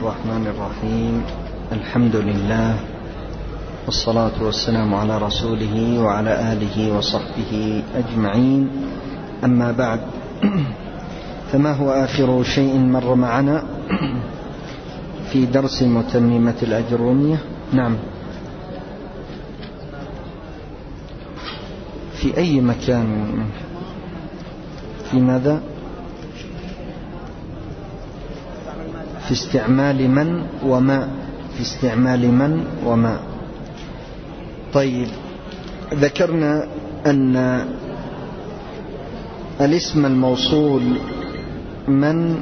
الرحمن الرحيم. الحمد لله والصلاة والسلام على رسوله وعلى آله وصحبه أجمعين، أما بعد، فما هو آخر شيء مر معنا في درس متممة الأجرومية؟ نعم، في أي مكان؟ في ماذا؟ في استعمال من وما. في استعمال من وما. طيب، ذكرنا أن الاسم الموصول من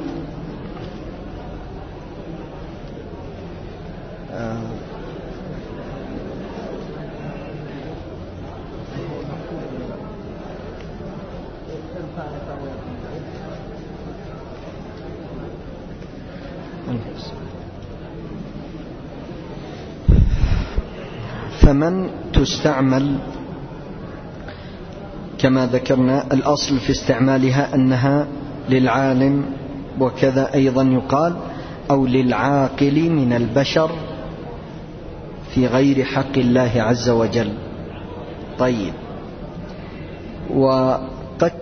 فمن تستعمل كما ذكرنا. الأصل في استعمالها أنها للعالم، وكذا أيضا يقال أو للعاقل من البشر في غير حق الله عز وجل. طيب، وقد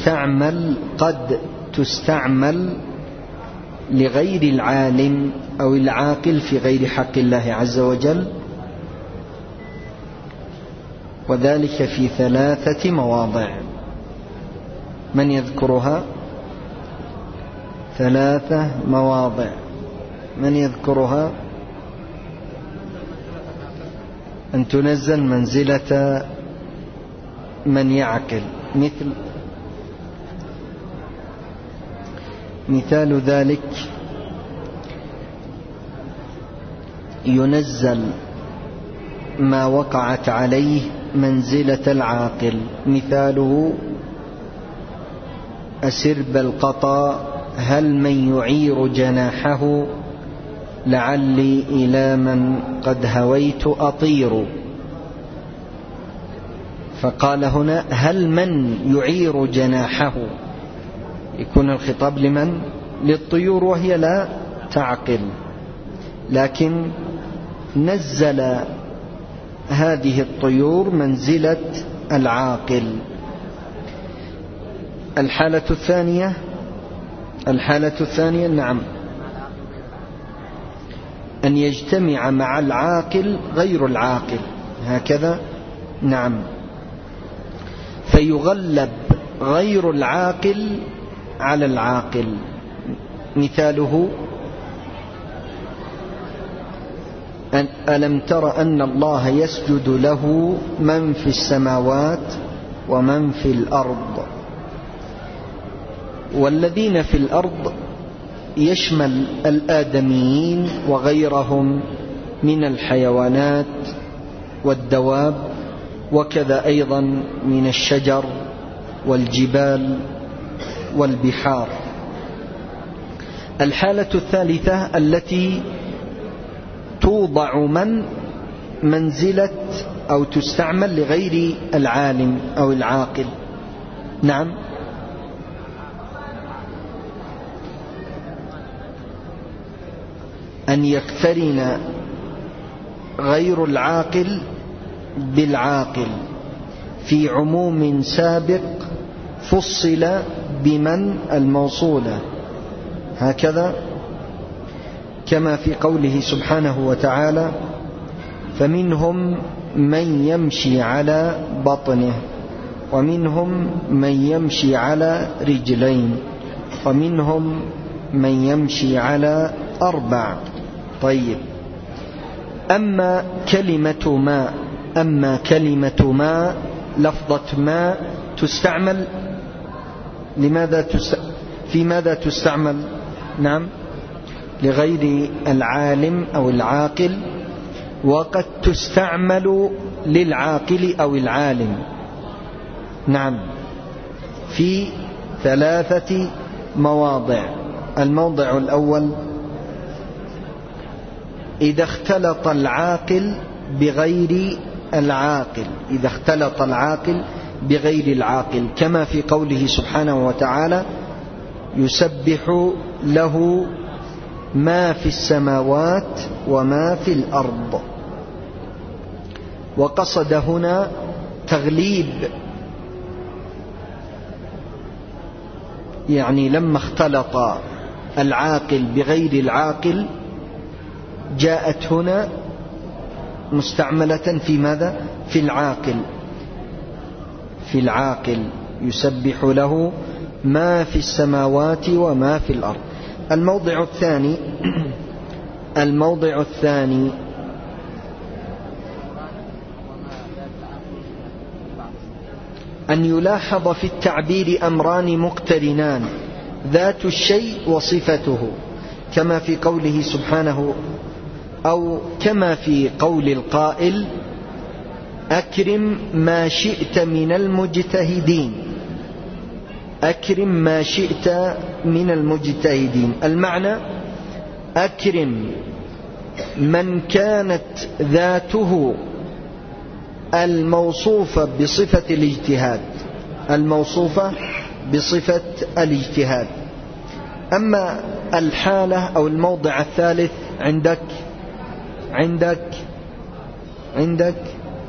تستعمل لغير العالم أو العاقل في غير حق الله عز وجل، وذلك في 3 مواضع. من يذكرها؟ 3 مواضع. من يذكرها؟ أن تنزل منزلة من يعقل. مثال ذلك: ينزل ما وقعت عليه منزلة العاقل. مثاله: أسرب القطا هل من يعير جناحه لعلي إلى من قد هويت أطير. فقال هنا هل من يعير جناحه، يكون الخطاب لمن؟ للطيور، وهي لا تعقل، لكن نزل هذه الطيور منزلة العاقل. الحالة الثانية نعم، أن يجتمع مع العاقل غير العاقل، هكذا نعم، فيغلب غير العاقل على العاقل. مثاله: ألم تر أن الله يسجد له من في السماوات ومن في الأرض. والذين في الأرض يشمل الآدميين وغيرهم من الحيوانات والدواب، وكذا أيضا من الشجر والجبال والبحار. الحالة الثالثة التي توضع من منزلة أو تستعمل لغير العالم أو العاقل. نعم، أن يقترن غير العاقل بالعاقل في عموم سابق فصل بمن الموصولة، هكذا كما في قوله سبحانه وتعالى: فمنهم من يمشي على بطنه ومنهم من يمشي على رجلين ومنهم من يمشي على 4. طيب، أما كلمة ما لفظة ما تستعمل في ماذا تستعمل؟ نعم، لغير العالم أو العاقل، وقد تستعمل للعاقل أو العالم. نعم، في 3 مواضع. الموضع الأول: إذا اختلط العاقل بغير العاقل. إذا اختلط العاقل بغير العاقل، كما في قوله سبحانه وتعالى: يسبح له ما في السماوات وما في الأرض. وقصد هنا تغليب، يعني لما اختلط العاقل بغير العاقل جاءت هنا مستعملة في ماذا؟ في العاقل. في العاقل يسبح له ما في السماوات وما في الأرض. الموضع الثاني أن يلاحظ في التعبير أمران مقترنان: ذات الشيء وصفته، كما في قوله سبحانه، أو كما في قول القائل: أكرم ما شئت من المجتهدين. أكرم ما شئت من المجتهدين، المعنى أكرم من كانت ذاته الموصوفة بصفة الاجتهاد، الموصوفة بصفة الاجتهاد. أما الحالة أو الموضع الثالث عندك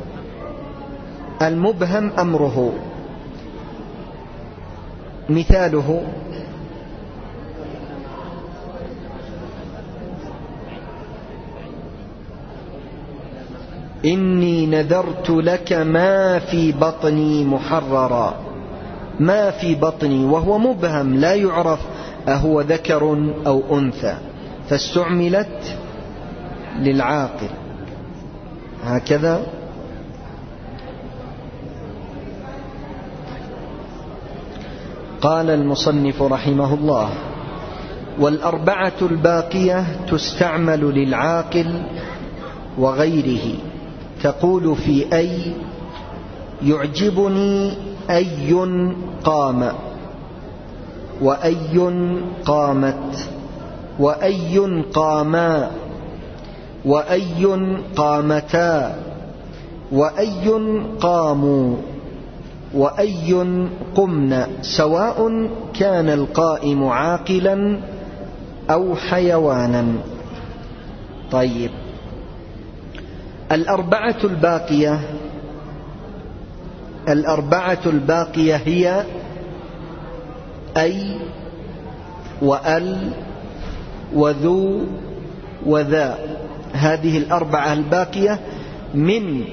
المبهم أمره. مثاله: إني نذرت لك ما في بطني محررا. ما في بطني، وهو مبهم لا يعرف أهو ذكر أو أنثى، فاستعملت للعاقل هكذا. قال المصنف رحمه الله: والأربعة الباقية تستعمل للعاقل وغيره. تقول في أي: يعجبني أي قام، وأي قامت، وأي قاما، وأي قامتا، وأي قاموا، وأي قمنا، سواء كان القائم عاقلا أو حيوانا. طيب، الأربعة الباقية هي أي وأل وذو وذا. هذه الأربعة الباقية من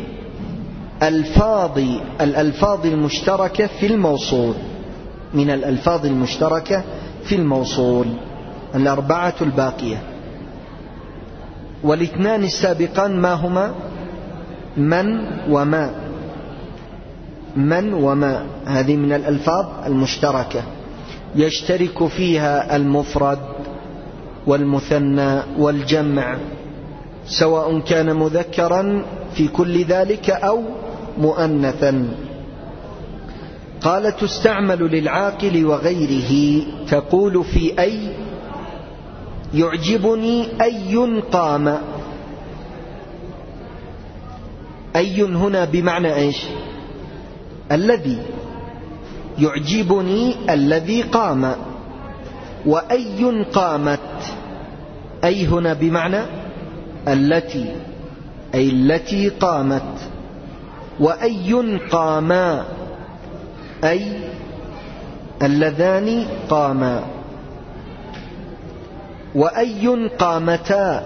الألفاظ المشتركة في الموصول، من الألفاظ المشتركة في الموصول، الأربعة الباقية. والاثنان السابقان ما هما؟ من وما. من وما هذه من الألفاظ المشتركة، يشترك فيها المفرد والمثنى والجمع، سواء كان مذكرا في كل ذلك أو مؤنثا. قال: تستعمل للعاقل وغيره. تقول في أي: يعجبني أي قام. أي هنا بمعنى إيش؟ الذي. يعجبني الذي قام. وأي قامت. أي هنا بمعنى التي، أي التي قامت. وأي قاما، أي اللذان قاما. وأي قامتا،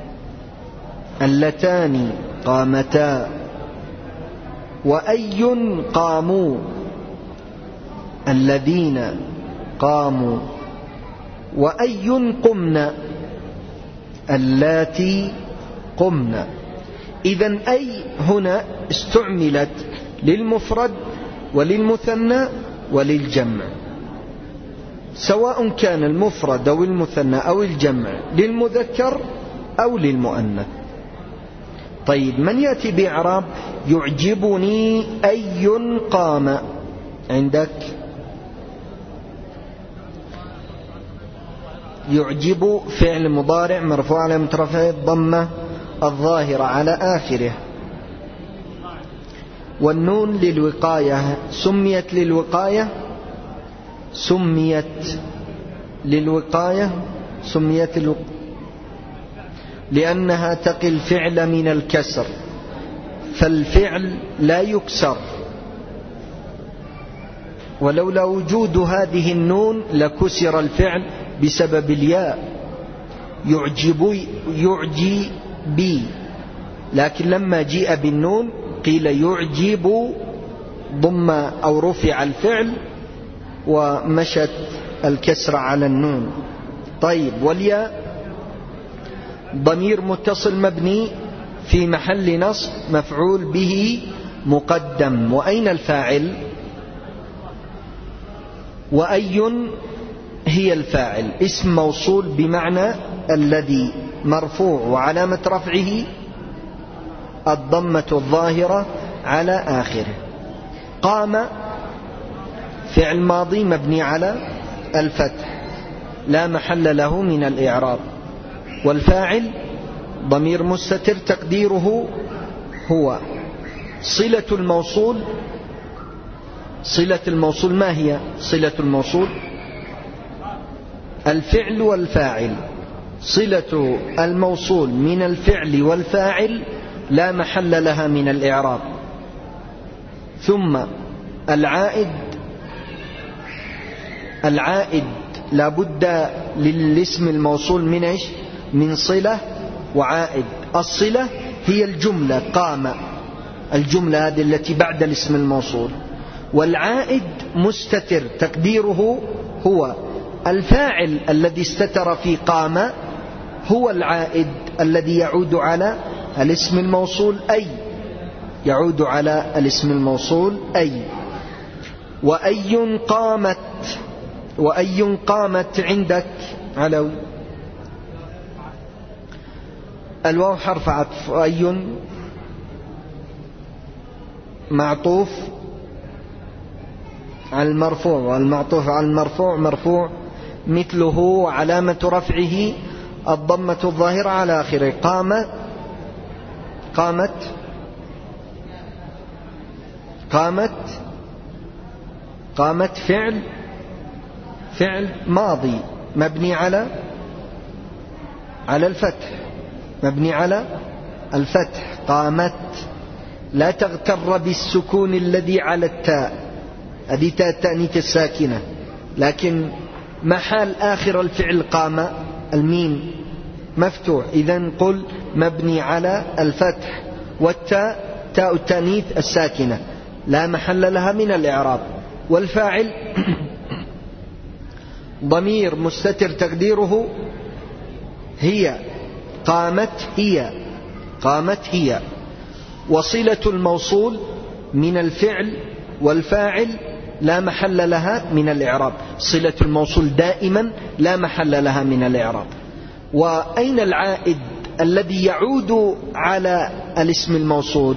اللتان قامتا. وأي قاموا، الذين قاموا. وأي قمنا، اللاتي قمنا. إذن أي هنا استعملت للمفرد وللمثنى وللجمع، سواء كان المفرد أو المثنى أو الجمع للمذكر أو للمؤنث. طيب، من يأتي بإعراب يعجبني أي قام؟ عندك يعجب فعل مضارع مرفوع علامة رفعه الضمة الظاهرة على آخره، والنون للوقاية. سميت للوقاية، سميت لأنها تقي الفعل من الكسر، فالفعل لا يكسر، ولولا وجود هذه النون لكسر الفعل بسبب الياء، يعجي بي، لكن لما جيء بالنون قيل يعجب، ضم أو رفع الفعل ومشت الكسر على النون. طيب، والياء ضمير متصل مبني في محل نصب مفعول به مقدم. وأين الفاعل؟ وأي هي الفاعل، اسم موصول بمعنى الذي، مرفوع وعلامة رفعه الضمة الظاهرة على آخره. قام فعل ماضي مبني على الفتح لا محل له من الإعراب، والفاعل ضمير مستتر تقديره هو. صلة الموصول، صلة الموصول ما هي صلة الموصول؟ الفعل والفاعل. صلة الموصول من الفعل والفاعل لا محل لها من الإعراب. ثم العائد، العائد لا بد للاسم الموصول من ايش؟ من صلة وعائد. الصلة هي الجملة قام، الجملة هذه التي بعد الاسم الموصول، والعائد مستتر تقديره هو. الفاعل الذي استتر في قام هو العائد الذي يعود على الاسم الموصول أي، يعود على الاسم الموصول أي. وأي قامت، وأي قامت عندك علوي، الواو حرف عطف، وأي معطوف على المرفوع، والمعطوف على المرفوع مرفوع مثله، وعلامة رفعه الضمة الظاهرة على آخره. قام، قامت، قامت، قامت فعل، فعل ماضي مبني على الفتح، مبني على الفتح. قامت، لا تغتر بالسكون الذي على التاء، هذه تاء التأنيث الساكنة، لكن محل آخر الفعل قام الميم مفتوح، إذن قل مبني على الفتح، والتاء تاء التأنيث الساكنة لا محل لها من الإعراب. والفاعل ضمير مستتر تقديره هي، قامت هي، قامت هي. وصلة الموصول من الفعل والفاعل لا محل لها من الإعراب، صلة الموصول دائما لا محل لها من الإعراب. وأين العائد الذي يعود على الاسم الموصول؟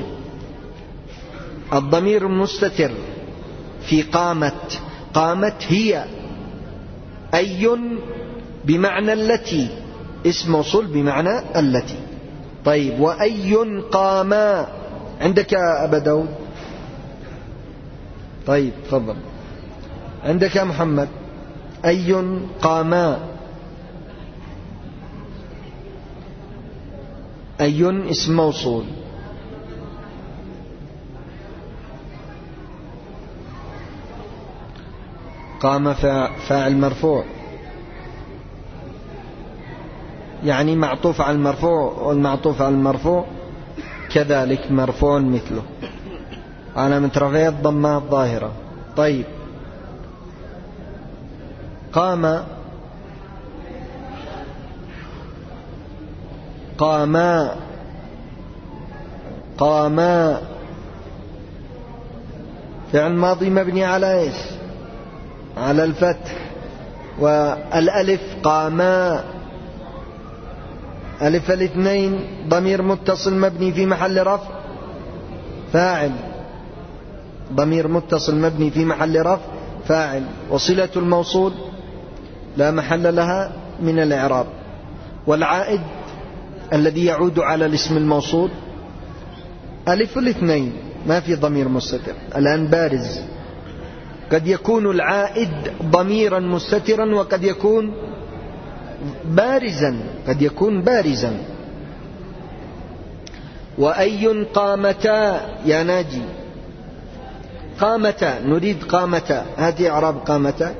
الضمير المستتر في قامت، قامت هي. أي بمعنى التي، اسم موصول بمعنى التي. طيب، وأي قاما عندك يا أبا داود؟ طيب تفضل، عندك يا محمد؟ أي قاما، أي اسم موصول. قام فاعل مرفوع، يعني معطوف على المرفوع، والمعطوف على المرفوع كذلك مرفوع مثله، علامة رفعه الضمة الظاهرة. طيب، قام، قاما، قاما فعل ماضي مبني على ايش؟ على الفتح، والألف قاما، ألف الاثنين ضمير متصل مبني في محل رفع فاعل، ضمير متصل مبني في محل رفع فاعل. وصلة الموصول لا محل لها من الإعراب. والعائد الذي يعود على الاسم الموصول ألف الاثنين، ما في ضمير مستتر الآن بارز. قد يكون العائد ضميرا مستترا، وقد يكون بارزا، قد يكون بارزا. وأي قامتا يا ناجي، قامتا نريد قامتا، هذه إعراب قامتا.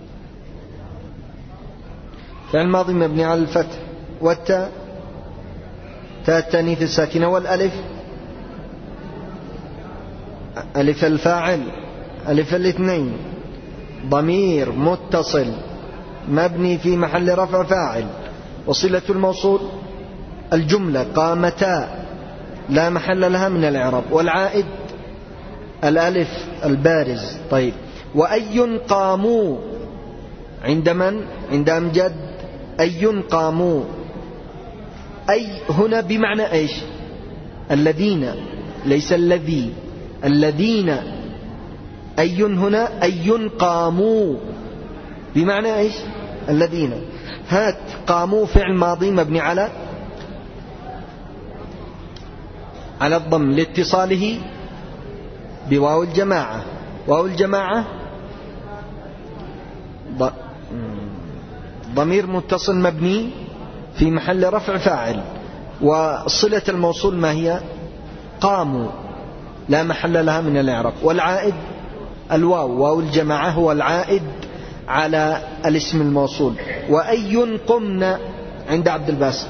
فعل ماضي مبني على الفتح، والتاء تاء التانيث الساكنة، والألف ألف الفاعل ألف الاثنين، ضمير متصل مبني في محل رفع فاعل، وصلة الموصول الجملة قامتا لا محل لها من الإعراب، والعائد الألف البارز. طيب، وأي قاموا عند من؟ عند أمجد. أي قاموا، أي هنا بمعنى إيش؟ الذين، ليس الذي، الذين. أي هنا أي قاموا بمعنى إيش؟ الذين. هات قاموا فعل ماضي مبني على الضم لاتصاله بواو الجماعة. واو الجماعة ضمير متصل مبني في محل رفع فاعل، وصلة الموصول ما هي؟ قاموا لا محل لها من الإعراب، والعائد الواو، واو الجماعة هو العائد على الاسم الموصول. وأي قمنا عند عبد الباسط،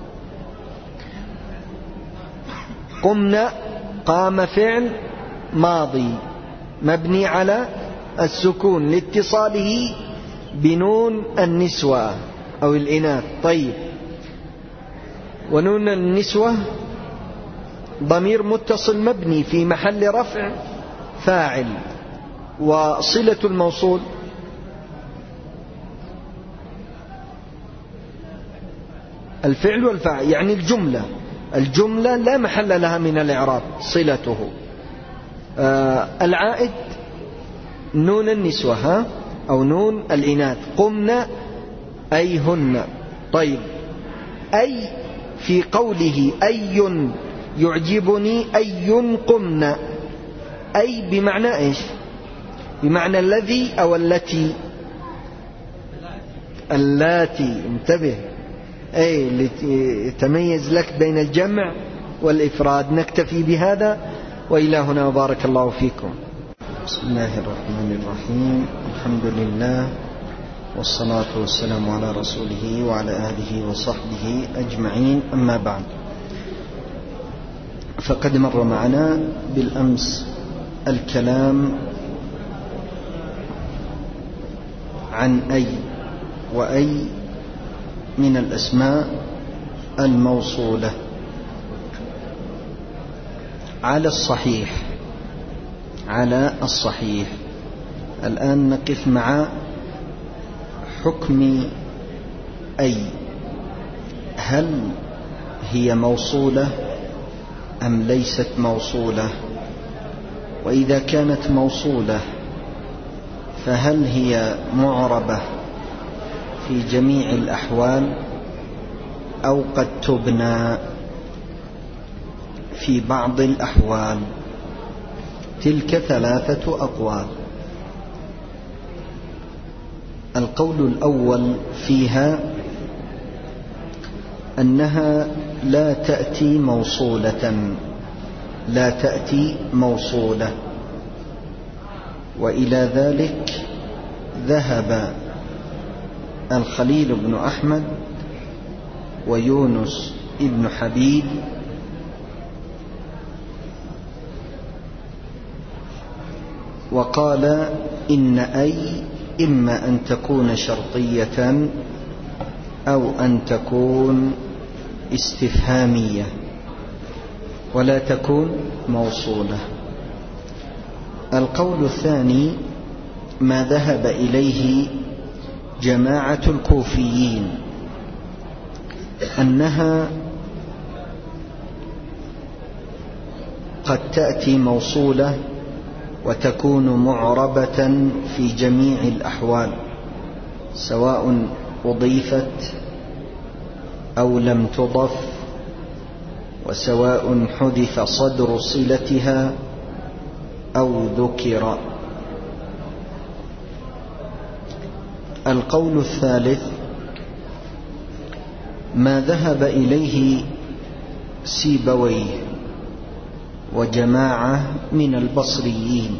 قمنا قام فعل ماضي مبني على السكون لاتصاله بنون النسوة أو الإناث. طيب، ونون النسوة ضمير متصل مبني في محل رفع فاعل، وصلة الموصول الفعل والفاعل، يعني الجملة لا محل لها من الإعراب صلته. العائد نون النسوة أو نون الإناث، قمنا أي هن. طيب، أي في قوله أي يعجبني أي قمنا، أي بمعنى إيش؟ بمعنى الذي أو التي؟ اللاتي، انتبه، أي لتميز لك بين الجمع والإفراد. نكتفي بهذا، وإلى هنا وبارك الله فيكم. بسم الله الرحمن الرحيم، الحمد لله والصلاة والسلام على رسوله وعلى آله وصحبه أجمعين، أما بعد. فقد مر معنا بالأمس الكلام عن أي، وأي من الأسماء الموصولة على الصحيح. الآن نقف مع حكم أي، هل هي موصولة أم ليست موصولة؟ وإذا كانت موصولة فهل هي معربة في جميع الأحوال أو قد تبنى في بعض الأحوال؟ تلك 3 أقوال. القول الأول فيها أنها لا تأتي موصولة، وإلى ذلك ذهب الخليل بن أحمد ويونس ابن حبيب وقال إن أي إما أن تكون شرطية أو أن تكون استفهامية ولا تكون موصولة. القول الثاني ما ذهب إليه جماعة الكوفيين، أنها قد تأتي موصولة وتكون معربة في جميع الأحوال، سواء أضيفت أو لم تضف، وسواء حذف صدر صلتها أو ذكر. القول الثالث ما ذهب إليه سيبويه وجماعة من البصريين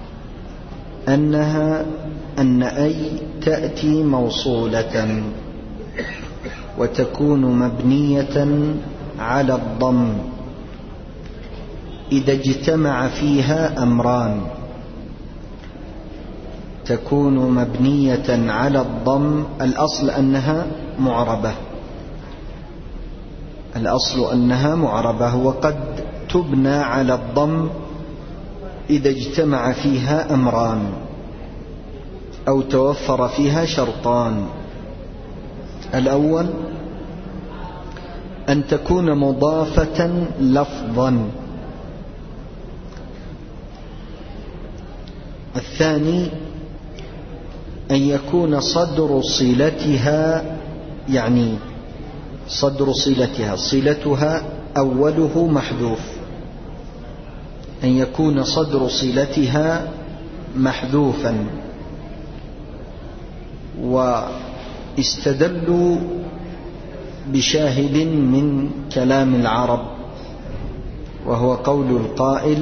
أن أي تأتي موصولة وتكون مبنية على الضم إذا اجتمع فيها أمران. تكون مبنية على الضم، الأصل أنها معربة، الأصل أنها معربة، وقد تبنى على الضم إذا اجتمع فيها أمران أو توفر فيها شرطان. الأول أن تكون مضافة لفظا، الثاني أن يكون صدر صلتها، يعني صدر صلتها أوله محذوف، أن يكون صدر صلتها محذوفا. واستدلوا بشاهد من كلام العرب، وهو قول القائل: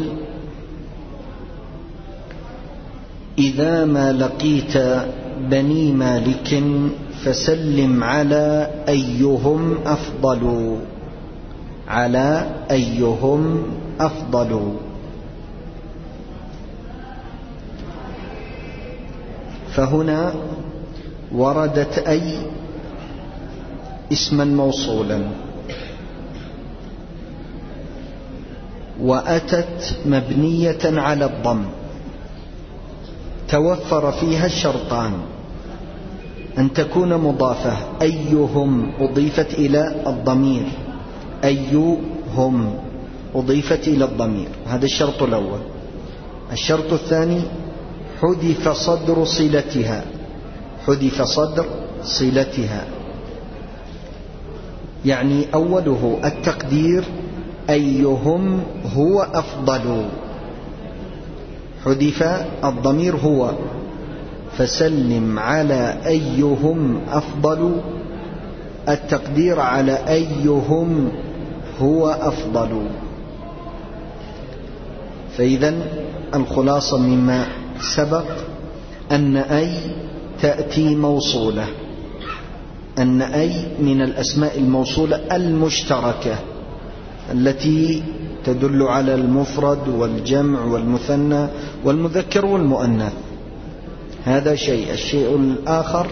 إذا ما لقيت بني مالك فسلم على أيهم أفضل، على أيهم أفضل. فهنا وردت أي اسما موصولا، وأتت مبنية على الضم، توفر فيها الشرطان: أن تكون مضافة، أيهم أضيفت إلى الضمير، أيهم أضيفت إلى الضمير، هذا الشرط الأول. الشرط الثاني: حذف صدر صلتها، حذف صدر صلتها، يعني أوله التقدير أيهم هو أفضل، حذف الضمير هو، فسلم على أيهم أفضل، التقدير على أيهم هو أفضل. فإذن الخلاصة مما سبق أن أي تأتي موصولة، أن أي من الأسماء الموصولة المشتركة التي تدل على المفرد والجمع والمثنى والمذكر والمؤنث. هذا شيء. الشيء الآخر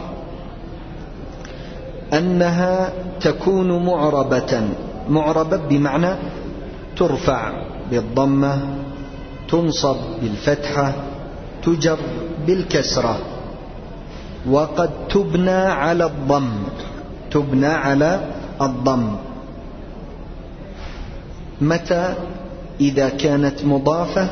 أنها تكون معربة بمعنى ترفع بالضمة، تنصب بالفتحة، تجر بالكسرة، وقد تبنى على الضم، تبنى على الضم. متى؟ إذا كانت مضافة.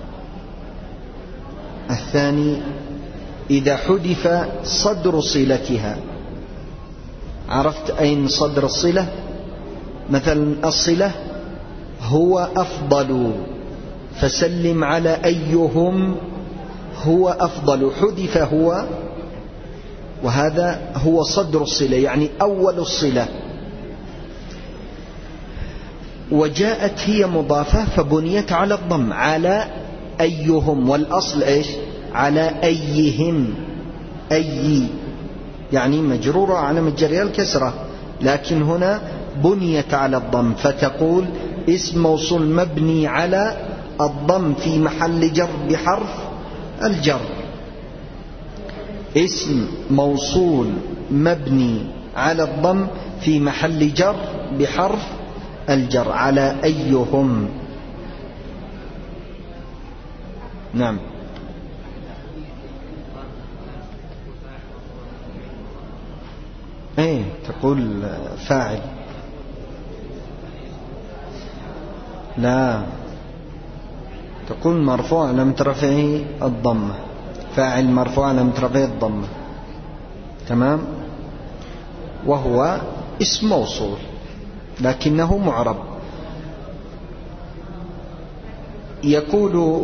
الثاني إذا حذف صدر صلتها. عرفت أين صدر الصلة؟ مثلا الصلة هو أفضل، فسلم على أيهم هو أفضل، حذف هو، وهذا هو صدر الصلة، يعني أول الصلة. وجاءت هي مضافة فبنيت على الضم، على أيهم، والأصل إيش؟ على أيهم، أي يعني مجرورة على مجريها الكسرة، لكن هنا بنيت على الضم، فتقول اسم موصول مبني على الضم في محل جر بحرف الجر. اسم موصول مبني على الضم في محل جر بحرف الجر، على أيهم. نعم. ايه تقول فاعل، لا تقول مرفوع لم ترفعه الضمة، فاعل مرفوع لم ترفعه الضمة، تمام. وهو اسم موصول لكنه معرب. يقول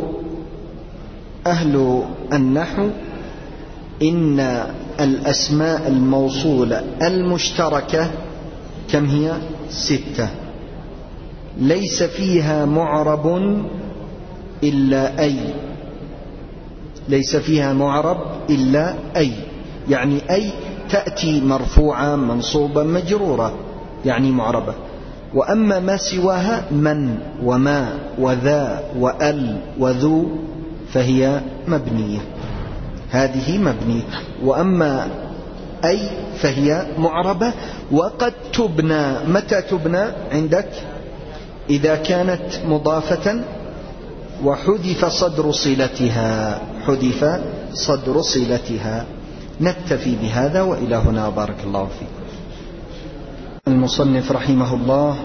أهل النحو إن الأسماء الموصولة المشتركة كم هي؟ 6. ليس فيها معرب إلا أي، ليس فيها معرب إلا أي، يعني أي تأتي مرفوعة منصوبة مجرورة يعني معربة. وأما ما سواها من وما وذا وأل وذو فهي مبنية، هذه مبنية. وأما أي فهي معربة. وقد تبنى، متى تبنى عندك؟ إذا كانت مضافة وحذف صدر صلتها، حذف صدر صلتها. نكتفي بهذا وإلى هنا، بارك الله فيك. المصنف رحمه الله: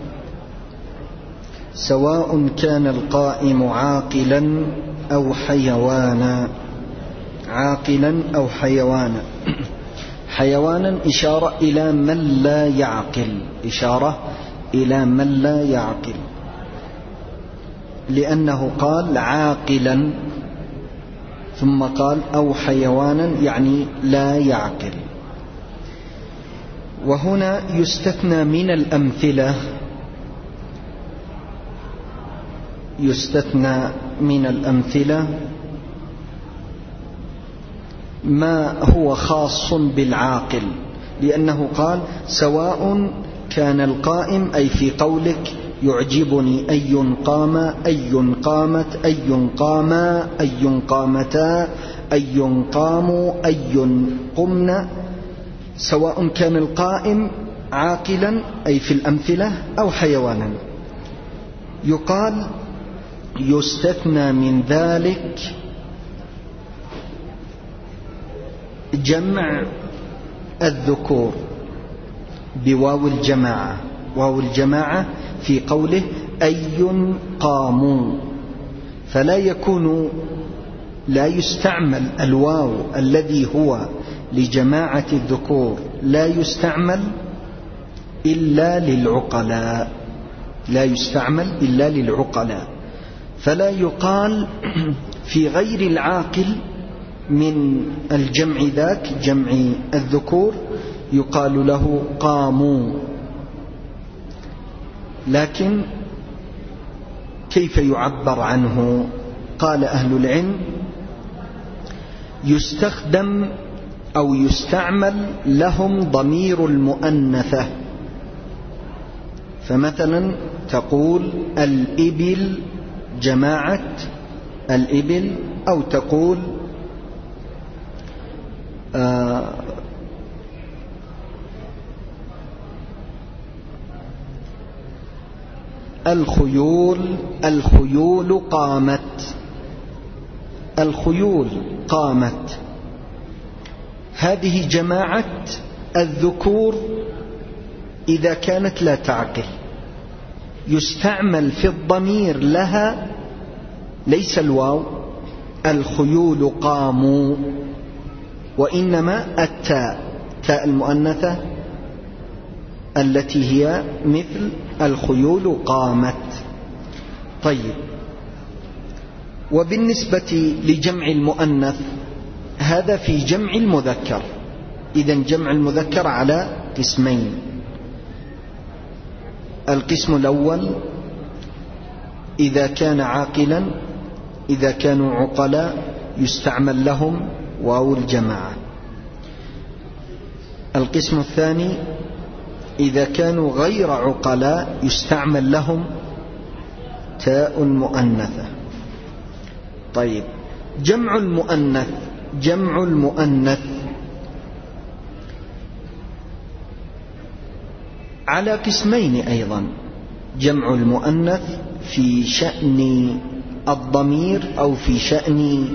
سواء كان القائم عاقلا أو حيوانا، عاقلا أو حيوانا. حيوانا إشارة إلى من لا يعقل، إشارة إلى من لا يعقل، لأنه قال عاقلا ثم قال أو حيوانا يعني لا يعقل. وهنا يستثنى من الأمثلة، يستثنى من الأمثلة ما هو خاص بالعاقل، لأنه قال سواء كان القائم، أي في قولك يعجبني أي قام، أي قامت، أي قاما، أي قامتا، أي قاموا، أي قمنا. سواء كان القائم عاقلا أي في الأمثلة أو حيوانا. يقال يستثنى من ذلك جمع الذكور بواو الجماعة، واو الجماعة في قوله أي قاموا، فلا يكون، لا يستعمل الواو الذي هو لجماعة الذكور، لا يستعمل إلا للعقلاء، لا يستعمل إلا للعقلاء. فلا يقال في غير العاقل من الجمع ذاك، جمع الذكور، يقال له قاموا. لكن كيف يعبر عنه؟ قال أهل العلم يستخدم أو يستعمل لهم ضمير المؤنثة. فمثلا تقول الإبل، جماعة الإبل، أو تقول الخيول، الخيول قامت، الخيول قامت. هذه جماعة الذكور إذا كانت لا تعقل، يستعمل في الضمير لها ليس الواو الخيول قاموا، وإنما التاء، تاء المؤنثة التي هي مثل الخيول قامت. طيب، وبالنسبة لجمع المؤنث هذا في جمع المذكر. إذن جمع المذكر على قسمين: القسم الأول إذا كان عاقلا، إذا كانوا عقلاء يستعمل لهم واو الجماعة. القسم الثاني إذا كانوا غير عقلاء يستعمل لهم تاء مؤنثة. طيب، جمع المؤنث، جمع المؤنث على قسمين أيضا: جمع المؤنث في شأن الضمير أو في شأن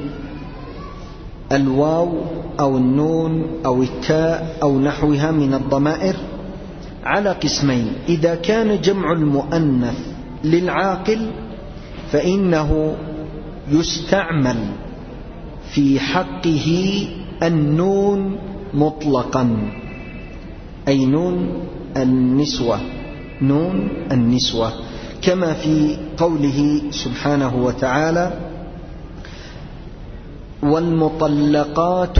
الواو أو النون أو التاء أو نحوها من الضمائر، على قسمين: إذا كان جمع المؤنث للعاقل فإنه يستعمل في حقه النون مطلقا، أي نون النسوة، نون النسوة، كما في قوله سبحانه وتعالى: والمطلقات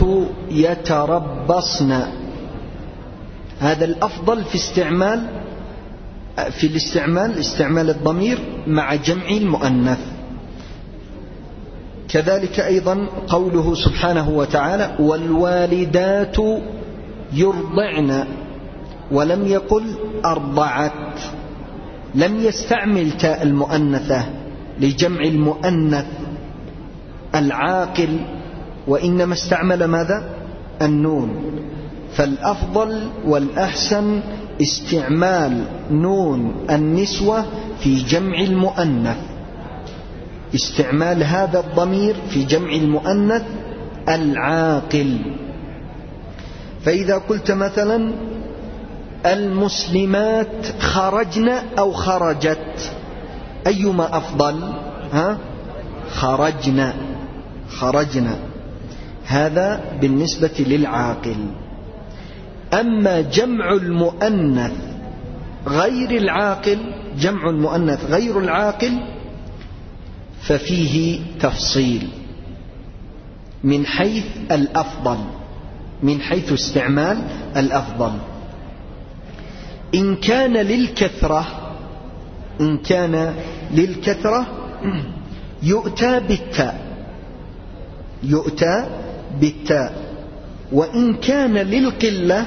يتربصن. هذا الأفضل في استعمال في الاستعمال استعمال الضمير مع جمع المؤنث. كذلك أيضا قوله سبحانه وتعالى والوالدات يرضعن، ولم يقل أرضعت، لم يستعمل تاء المؤنثة لجمع المؤنث العاقل، وإنما استعمل ماذا؟ النون. فالأفضل والأحسن استعمال نون النسوة في جمع المؤنث، استعمال هذا الضمير في جمع المؤنث العاقل. فإذا قلت مثلا المسلمات خرجن أو خرجت، أيما أفضل؟ خرجن، هذا بالنسبة للعاقل. أما جمع المؤنث غير العاقل، جمع المؤنث غير العاقل ففيه تفصيل من حيث الأفضل، من حيث استعمال الأفضل. إن كان للكثرة يؤتى بالتاء، وإن كان للقلة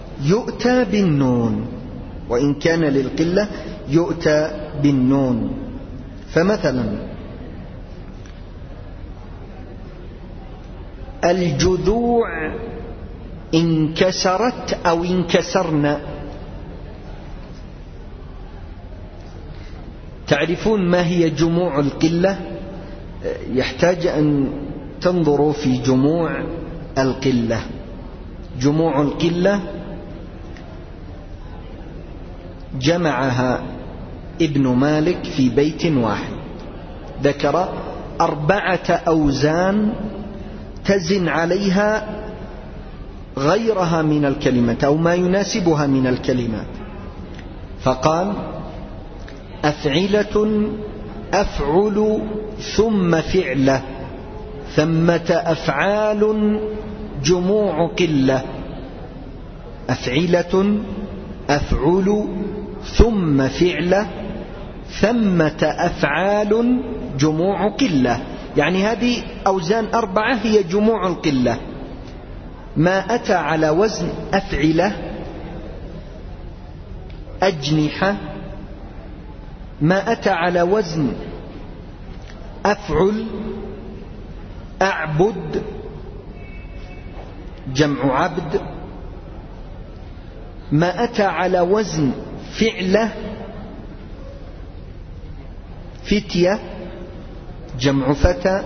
يؤتى بالنون. فمثلا الجذوع انكسرت أو انكسرن. تعرفون ما هي جموع القلة؟ يحتاج أن تنظروا في جموع القلة. جموع القلة جمعها ابن مالك في بيت واحد، ذكر 4 أوزان تزن عليها غيرها من الكلمات أو ما يناسبها من الكلمات، فقال أفعلة أفعل ثم فعلة ثمة أفعال جموع قلة. أفعلة أفعل ثم فعلة ثمة أفعال جموع قلة، يعني هذه أوزان 4 هي جموع القلة. ما أتى على وزن أفعلة أجنحة، ما أتى على وزن أفعل أعبد جمع عبد، ما أتى على وزن فعلة فتية جمع فتى،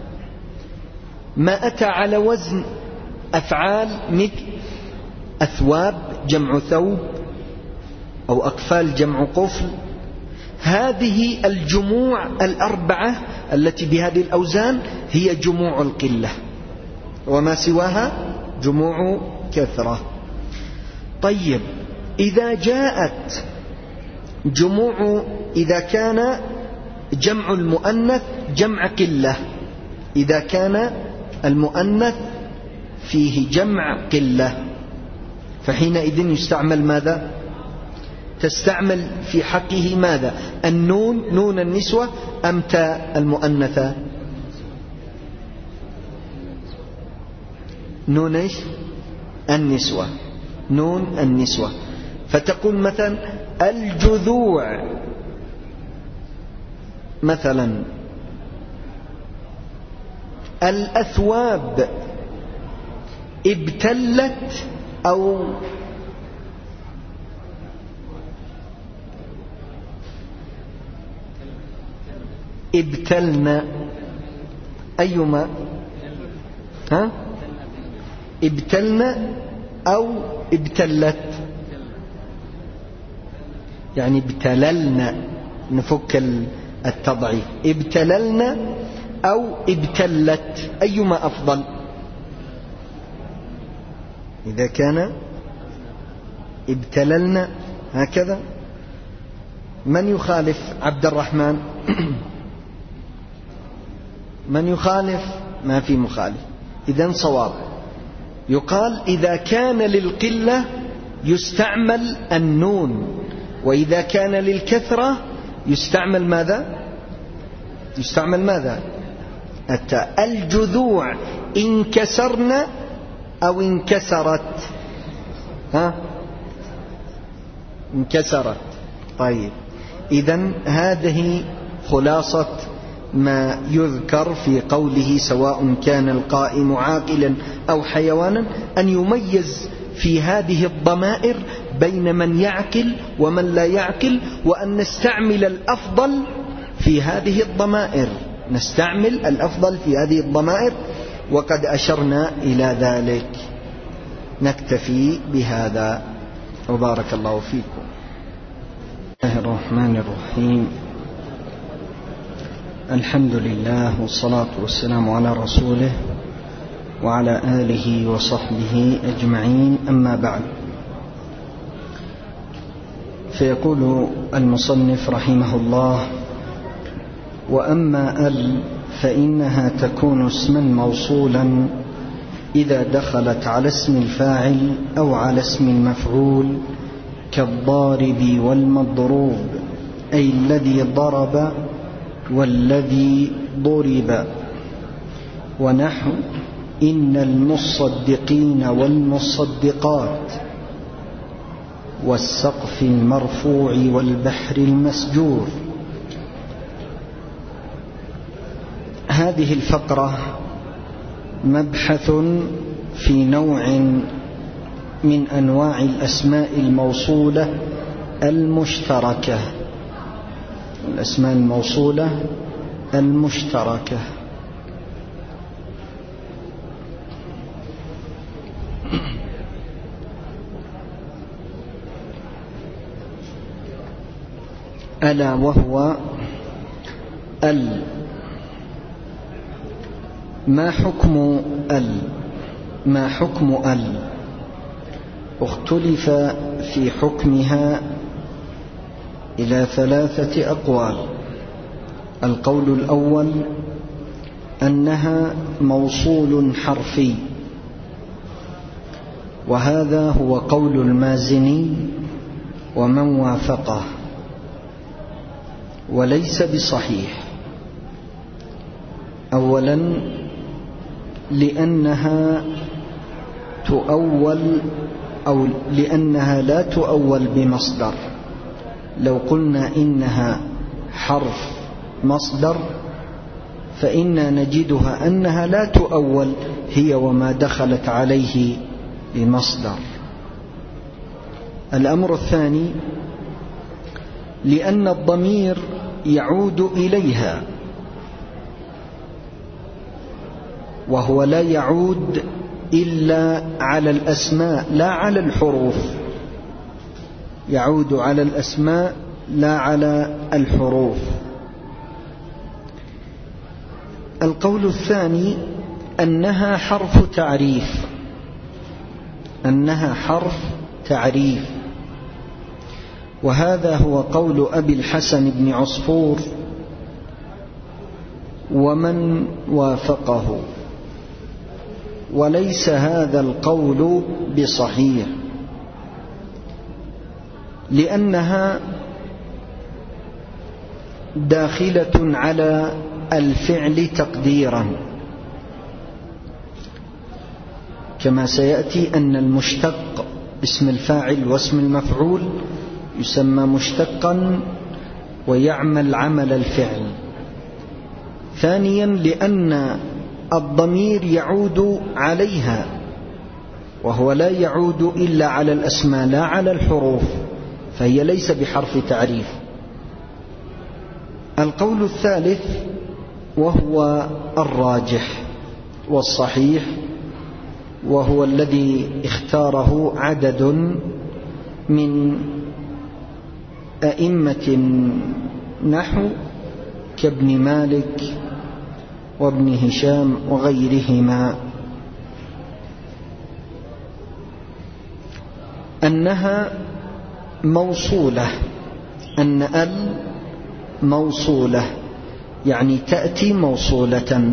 ما أتى على وزن أفعال مثل أثواب جمع ثوب أو أقفال جمع قفل. هذه الجموع 4 التي بهذه الأوزان هي جموع القلة، وما سواها جموع كثرة. طيب، إذا جاءت إذا كان جمع المؤنث جمع قلة، إذا كان المؤنث فيه جمع قلة، فحينئذ يستعمل ماذا؟ تستعمل في حقه ماذا؟ النون، نون النسوة، أم تاء المؤنثة؟ نون ايش؟ النسوة، نون النسوة. فتقول مثلا الجذوع، مثلا الأثواب ابتلت أو ابتلنا، أيما؟ ابتلنا أو ابتلت، يعني ابتللنا، نفك التضعيف، ابتللنا أو ابتلت، أيما أفضل؟ إذا كان ابتللنا هكذا. من يخالف عبد الرحمن؟ من يخالف؟ ما في مخالف، إذن صواب. يقال إذا كان للقلة يستعمل النون وإذا كان للكثرة يستعمل ماذا؟ يستعمل ماذا؟ التاء. الجذوع انكسرن أو انكسرت؟ انكسرت. طيب، إذن هذه خلاصة ما يذكر في قوله سواء كان القائم عاقلا أو حيوانا، أن يميز في هذه الضمائر بين من يعقل ومن لا يعقل، وأن نستعمل الأفضل في هذه الضمائر، نستعمل الأفضل في هذه الضمائر، وقد أشرنا إلى ذلك. نكتفي بهذا وبارك الله فيكم. بسم الله الرحمن الرحيم. الحمد لله والصلاة والسلام على رسوله وعلى آله وصحبه أجمعين، أما بعد. فيقول المصنف رحمه الله: وأما ال فإنها تكون اسما موصولا إذا دخلت على اسم الفاعل أو على اسم المفعول، كالضارب والمضروب، أي الذي ضرب والذي ضرب. ونحو إن المصدقين والمصدقات، والسقف المرفوع والبحر المسجور. هذه الفقرة مبحث في نوع من أنواع الأسماء الموصولة المشتركة، الأسماء الموصولة المشتركة. ألا وهو ال. ما حكم ال؟ ما حكم ال؟ اختلف في حكمها إلى 3 أقوال. القول الأول أنها موصول حرفي، وهذا هو قول المازني ومن وافقه، وليس بصحيح. أولا لأنها تؤول، أو لأنها لا تؤول بمصدر. لو قلنا إنها حرف مصدر فإنا نجدها أنها لا تؤول هي وما دخلت عليه بمصدر. الأمر الثاني لأن الضمير يعود إليها، وهو لا يعود إلا على الأسماء لا على الحروف، يعود على الأسماء لا على الحروف. القول الثاني أنها حرف تعريف، أنها حرف تعريف، وهذا هو قول أبي الحسن بن عصفور ومن وافقه، وليس هذا القول بصحيح، لأنها داخلة على الفعل تقديرا، كما سيأتي أن المشتق اسم الفاعل واسم المفعول يسمى مشتقا ويعمل عمل الفعل. ثانيا لأن الضمير يعود عليها، وهو لا يعود إلا على الأسماء لا على الحروف، فهي ليس بحرف تعريف. القول الثالث وهو الراجح والصحيح، وهو الذي اختاره عدد من أئمة النحو كابن مالك وابن هشام وغيرهما، أنها موصولة، أن ال موصولة يعني تأتي موصولة،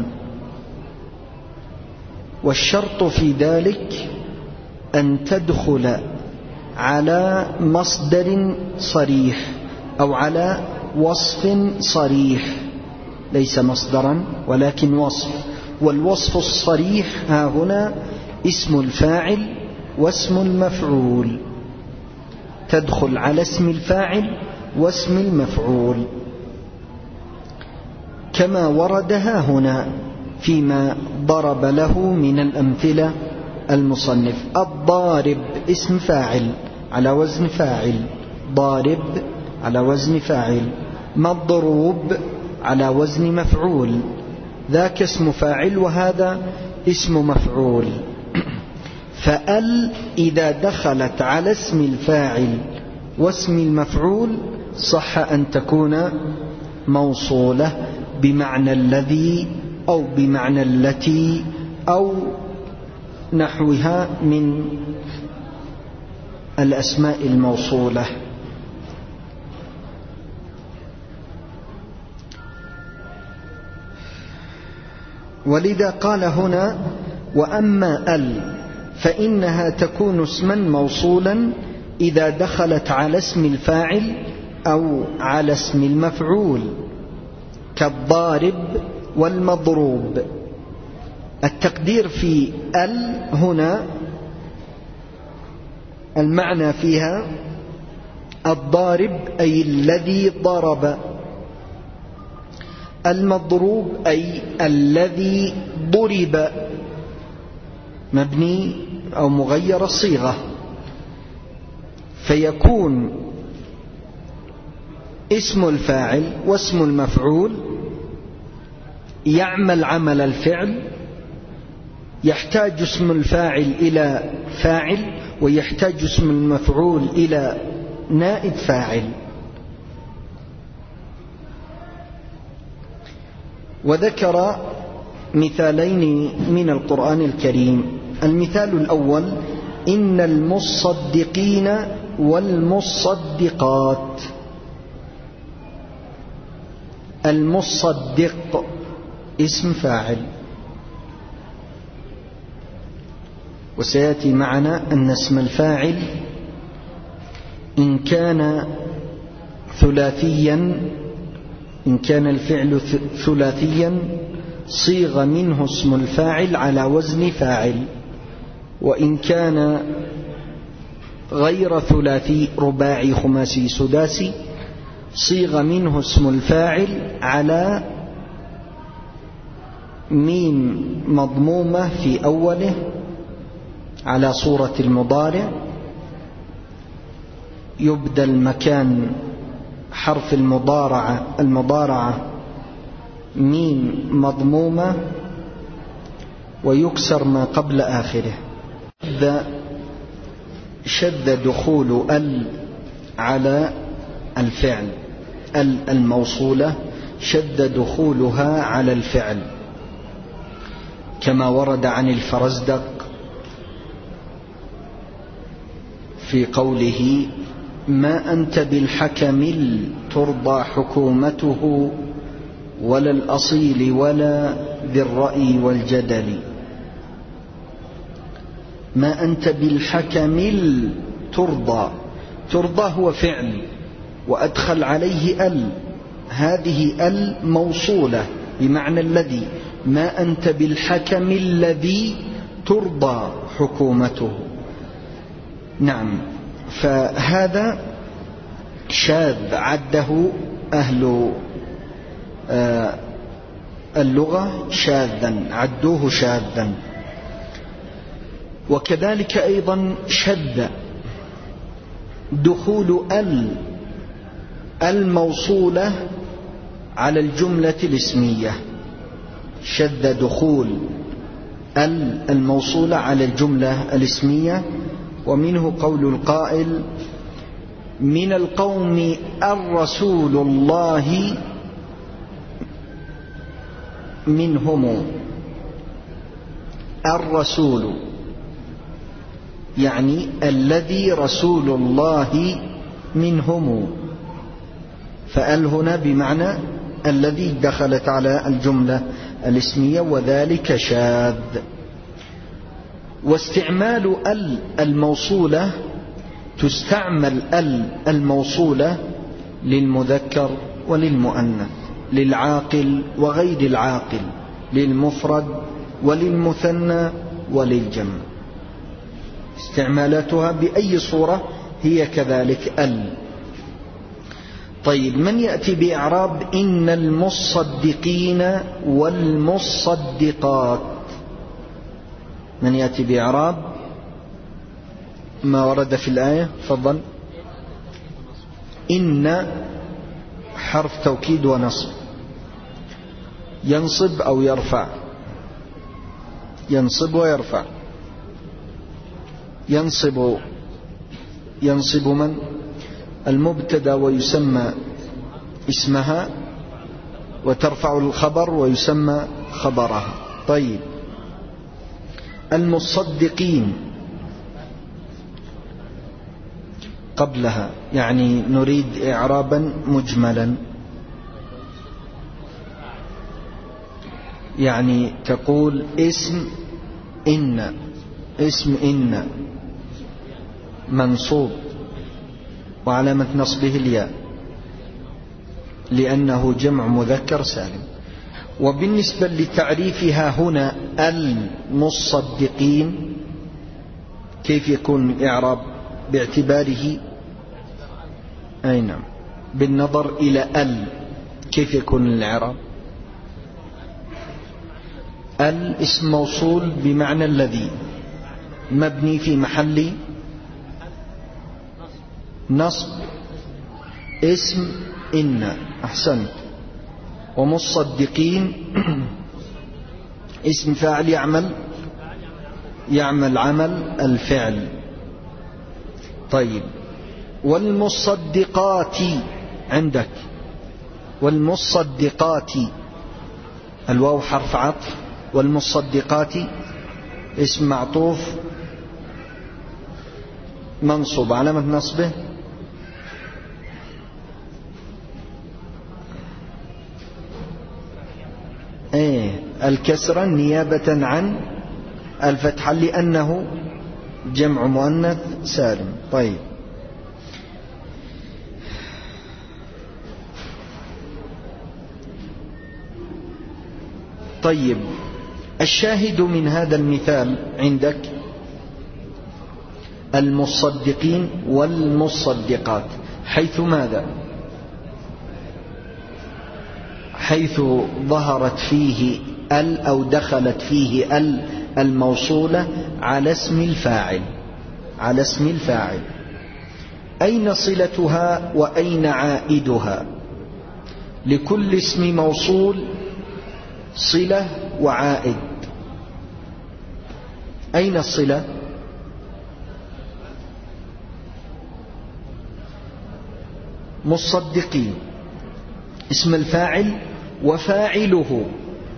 والشرط في ذلك أن تدخل على مصدر صريح أو على وصف صريح، ليس مصدرا ولكن وصف. والوصف الصريح ها هنا اسم الفاعل واسم المفعول، تدخل على اسم الفاعل واسم المفعول كما ورد ها هنا فيما ضرب له من الأمثلة المصنف. الضارب اسم فاعل على وزن فاعل، ضارب على وزن فاعل، مضروب على وزن مفعول، ذاك اسم فاعل وهذا اسم مفعول. فأل إذا دخلت على اسم الفاعل واسم المفعول صح أن تكون موصولة بمعنى الذي أو بمعنى التي أو نحوها من الأسماء الموصولة. ولذا قال هنا: وأما ال فإنها تكون اسما موصولا إذا دخلت على اسم الفاعل أو على اسم المفعول، كالضارب والمضروب. التقدير في ال هنا المعنى فيها الضارب أي الذي ضرب، المضروب أي الذي ضرب، مبني أو مغير الصيغة، فيكون اسم الفاعل واسم المفعول يعمل عمل الفعل، يحتاج اسم الفاعل إلى فاعل ويحتاج اسم المفعول إلى نائب فاعل. وذكر مثالين من القرآن الكريم. المثال الأول: إن المصدقين والمصدقات. المصدق اسم فاعل، وسيأتي معنا أن اسم الفاعل إن كان ثلاثيا، إن كان الفعل ثلاثيا صيغ منه اسم الفاعل على وزن فاعل، وإن كان غير ثلاثي رباعي خماسي سداسي صيغ منه اسم الفاعل على ميم مضمومة في أوله على صورة المضارع، يبدل مكان حرف المضارعة ميم مضمومة ويكسر ما قبل آخره. شذ دخول ال على الفعل، ال الموصولة شذ دخولها على الفعل كما ورد عن الفرزدق في قوله: ما أنت بالحكم ترضى حكومته ولا الأصيل ولا ذي الرأي والجدل. ما أنت بالحكم ترضى، ترضى هو فعل وأدخل عليه ال، هذه ال موصولة بمعنى الذي، ما أنت بالحكم الذي ترضى حكومته. نعم، فهذا شاذ عده أهل اللغة شاذا، عدوه شاذا. وكذلك أيضا شذ دخول الموصولة على الجملة الاسمية، شذ دخول الموصولة على الجملة الاسمية. ومنه قول القائل: من القوم الرسول الله منهم. الرسول يعني الذي رسول الله منهم، فأل هنا بمعنى الذي دخلت على الجملة الاسمية، وذلك شاذ. واستعمال الموصولة تستعمل الموصولة للمذكر وللمؤنث، للعاقل وغير العاقل، للمفرد وللمثنى وللجمع. استعمالاتها بأي صورة هي كذلك طيب، من يأتي بإعراب إن المصدقين والمصدقات؟ من يأتي بإعراب ما ورد في الآية؟ تفضل. إن حرف توكيد ونصب، ينصب أو يرفع؟ ينصب ويرفع. ينصب من؟ المبتدا ويسمى اسمها، وترفع الخبر ويسمى خبرها. طيب، المصدقين قبلها، يعني نريد إعرابا مجملا، يعني تقول اسم إن منصوب وعلامة نصبه الياء لأنه جمع مذكر سالم. وبالنسبة لتعريفها هنا المصدقين كيف يكون الإعراب باعتباره؟ أي نعم، بالنظر إلى كيف يكون الإعراب؟ اسم موصول بمعنى الذي، مبني في محل نصب، اسم إن. أحسنت. ومصدقين اسم فاعل يعمل عمل الفعل. طيب، والمصدقات عندك، والمصدقات الواو حرف عطف، والمصدقات اسم معطوف منصوب، علامة نصبه الكسرة نيابة عن الفتحة لأنه جمع مؤنث سالم. طيب، الشاهد من هذا المثال عندك المصدقين والمصدقات، حيث ماذا؟ حيث ظهرت فيه أو دخلت فيه الموصولة على اسم الفاعل. أين صلتها وأين عائدها؟ لكل اسم موصول صلة وعائد. أين الصلة؟ مصدقين اسم الفاعل وفاعله،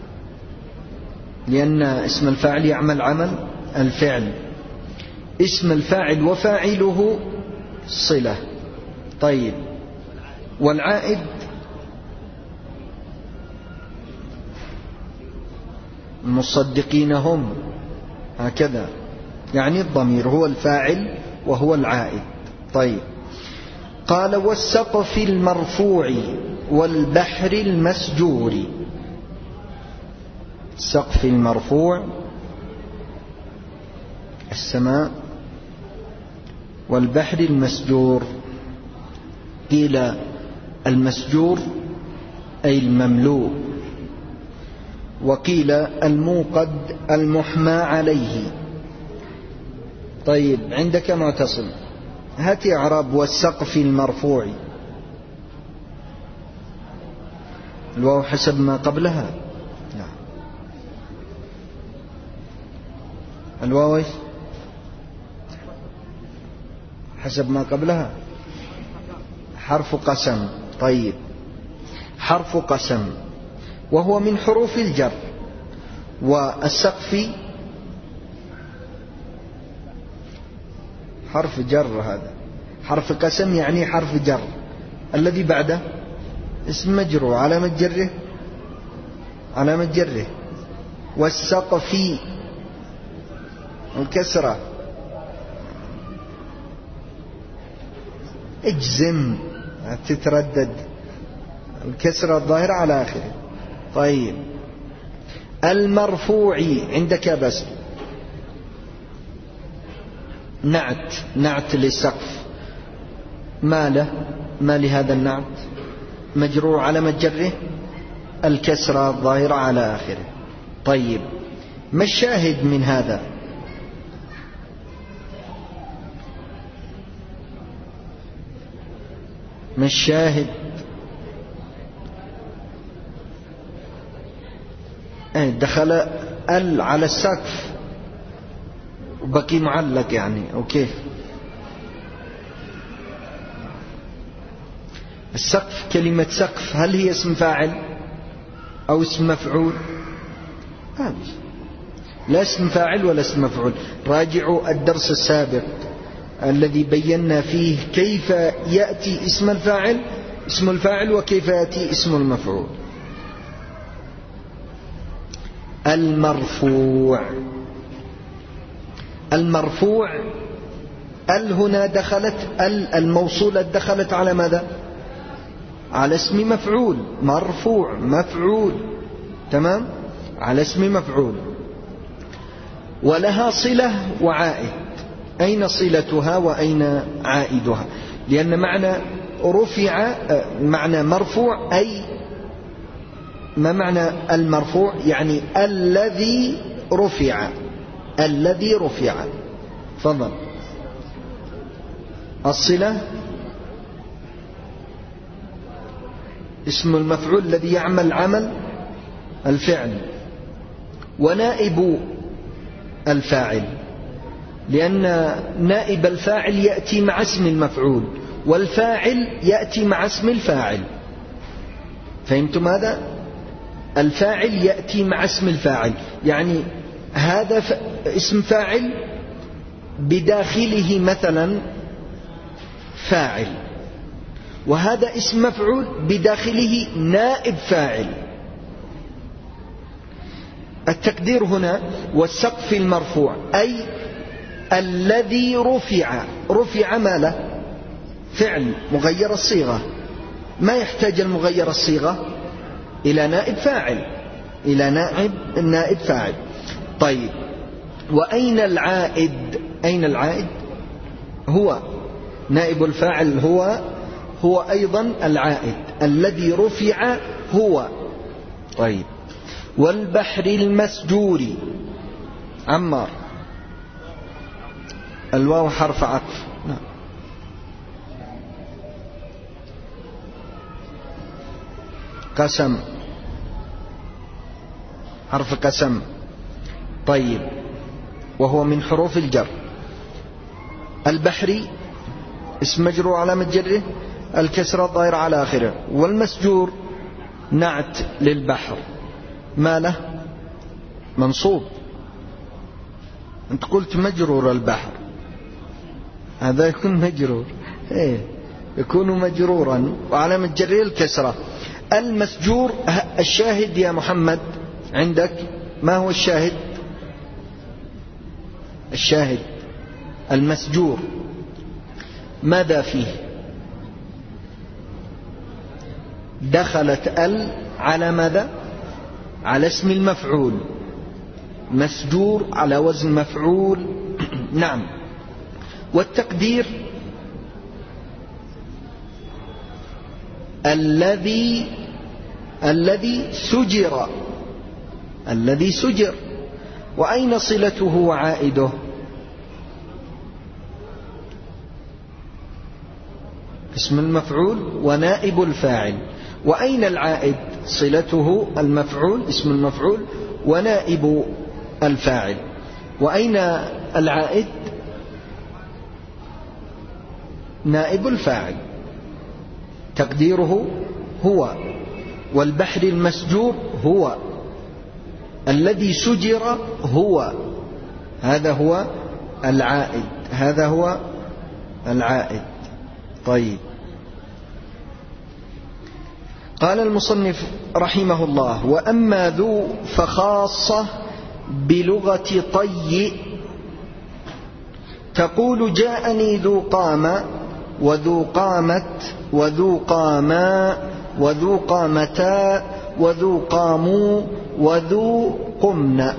لأن اسم الفاعل يعمل عمل الفعل، اسم الفاعل وفاعله صلة. طيب، والعائد المصدقين هم، هكذا، يعني الضمير هو الفاعل وهو العائد. طيب، قال والسقف المرفوع والبحر المسجور. السقف المرفوع السماء، والبحر المسجور. قيل المسجور أي المملوء، وقيل الموقد المحمى عليه. طيب، عندك معتصم، هات إعراب والسقف المرفوع. الواو حسب ما قبلها، لا الواو حسب ما قبلها حرف قسم. طيب، حرف قسم وهو من حروف الجر، والسقف حرف جر، هذا حرف قسم يعني حرف جر، الذي بعده اسم مجرور، علامة جره والسقف الكسرة. اجزم، تتردد، الكسرة الظاهرة على آخره. طيب المرفوع عندك بس نعت للسقف، ما لهذا النعت؟ مجرور على مجره الكسرة الظاهرة على آخره. طيب ما الشاهد من هذا؟ ما الشاهد؟ دخل على السقف وبقي معلق يعني، أو كيف؟ السقف، كلمة سقف هل هي اسم فاعل أو اسم مفعول؟ لا اسم فاعل ولا اسم مفعول. راجعوا الدرس السابق الذي بينا فيه كيف يأتي اسم الفاعل وكيف يأتي اسم المفعول. المرفوع هنا دخلت الموصولة دخلت على ماذا؟ على اسم مفعول. مرفوع مفعول، تمام، على اسم مفعول، ولها صلة وعائد. أين صلتها وأين عائدها؟ لأن معنى مرفوع أي ما معنى المرفوع؟ يعني الذي رفع. تفضل. الصلة اسم المفعول الذي يعمل عمل الفعل، ونائب الفاعل، لأن نائب الفاعل يأتي مع اسم المفعول، والفاعل يأتي مع اسم الفاعل. فهمتم هذا؟ الفاعل يأتي مع اسم الفاعل، يعني هذا اسم فاعل بداخله مثلا فاعل، وهذا اسم مفعول بداخله نائب فاعل. التقدير هنا والسقف المرفوع أي الذي رفع ما له؟ فعل مغير الصيغة، ما يحتاج المغير الصيغة إلى نائب فاعل. طيب وأين العائد؟ أين العائد؟ هو نائب الفاعل، هو أيضا العائد الذي رفع هو. طيب والبحر المسجور. عمار، الواو حرف عطف. نعم. قسم، حرف قسم. طيب وهو من حروف الجر. البحري اسم مجرور علامة جره الكسرة الظاهرة على آخره. والمسجور نعت للبحر، ما له؟ منصوب. أنت قلت مجرور البحر، هذا يكون مجرور، يكون مجرورا وعلامة جره الكسرة. المسجور، الشاهد يا محمد عندك ما هو الشاهد؟ الشاهد المسجور ماذا فيه؟ دخلت على ماذا؟ على اسم المفعول. مسجور على وزن مفعول. نعم. والتقدير الذي سجر. وأين صلته وعائده؟ اسم المفعول ونائب الفاعل. وأين العائد؟ صلته المفعول، اسم المفعول، ونائب الفاعل. وأين العائد؟ نائب الفاعل، تقديره هو. والبحر المسجور هو، الذي سجر هو، هذا هو العائد. طيب قال المصنف رحمه الله: وأما ذو فخاصة بلغة طي، تقول جاءني ذو قام وذو قامة وذو قاما وذو قامتا وذو قاموا وذو قمن.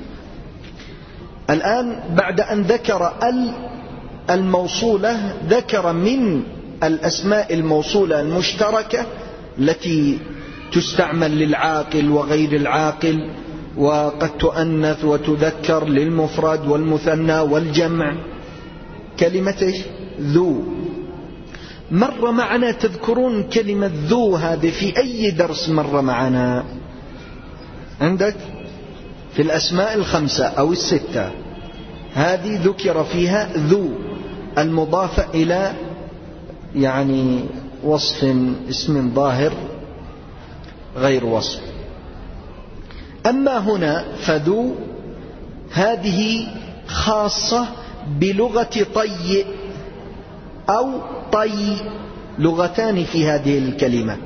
الآن بعد أن ذكر الموصولة ذكر من الأسماء الموصولة المشتركة التي تستعمل للعاقل وغير العاقل، وقد تؤنث وتذكر للمفرد والمثنى والجمع. كلمة ذو مر معنا، تذكرون كلمة ذو هذه في أي درس مر معنا؟ عندك في الأسماء الخمسة أو الستة، هذه ذكر فيها ذو المضافة إلى يعني وصف اسم ظاهر غير وصف. أما هنا فذو هذه خاصة بلغة طي أو طي، لغتان في هذه الكلمة.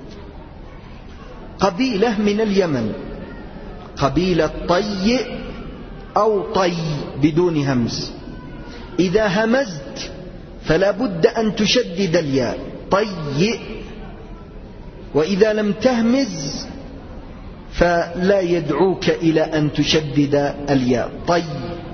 قبيلة من اليمن، قبيلة طي أو طي بدون همز. إذا همزت فلا بد أن تشدد الياء طي، وإذا لم تهمز فلا يدعوك إلى أن تشدد الياء طي،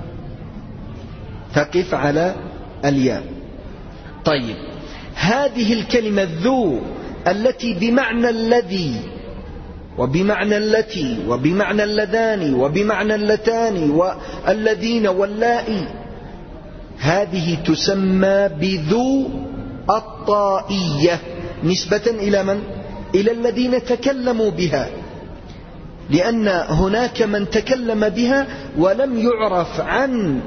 تقف على الياء. طيب، هذه الكلمة ذو التي بمعنى الذي وبمعنى التي وبمعنى اللذان وبمعنى اللتان والذين واللائي، هذه تسمى بذو الطائية نسبة إلى من؟ إلى الذين تكلموا بها، لأن هناك من تكلم بها ولم يعرف عن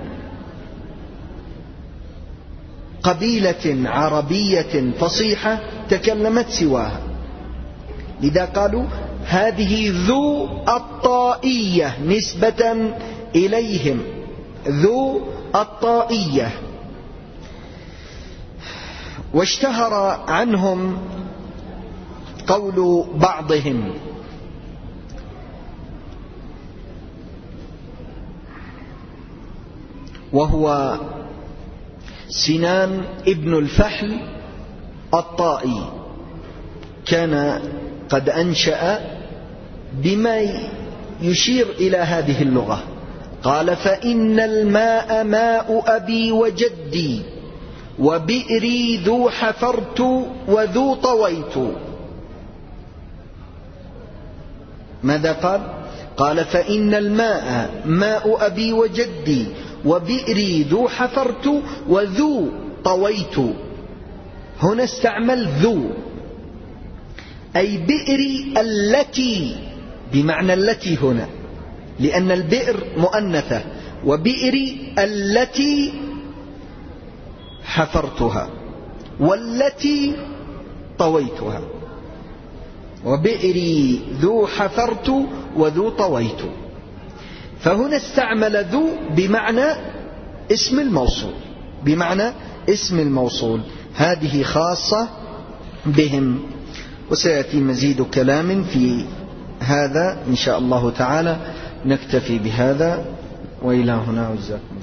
قبيلة عربية فصيحة تكلمت سواها، لذا قالوا هذه ذو الطائية نسبة إليهم، ذو الطائية. واشتهر عنهم قول بعضهم وهو سنان ابن الفحل الطائي، كان قد أنشأ بما يشير إلى هذه اللغة. قال: فإن الماء ماء أبي وجدي وبئري ذو حفرت وذو طويت. ماذا قال؟ قال: فإن الماء ماء أبي وجدي وبئري ذو حفرت وذو طويت. هنا استعمل ذو، أي بئري التي، بمعنى التي هنا، لأن البئر مؤنثة، وبئري التي حفرتها والتي طويتها، وبئري ذو حفرت وذو طويت. فهنا استعمل ذو بمعنى اسم الموصول، بمعنى اسم الموصول، هذه خاصة بهم. وسيأتي مزيد كلام في هذا إن شاء الله تعالى. نكتفي بهذا، وإلى هنا وجزاكم.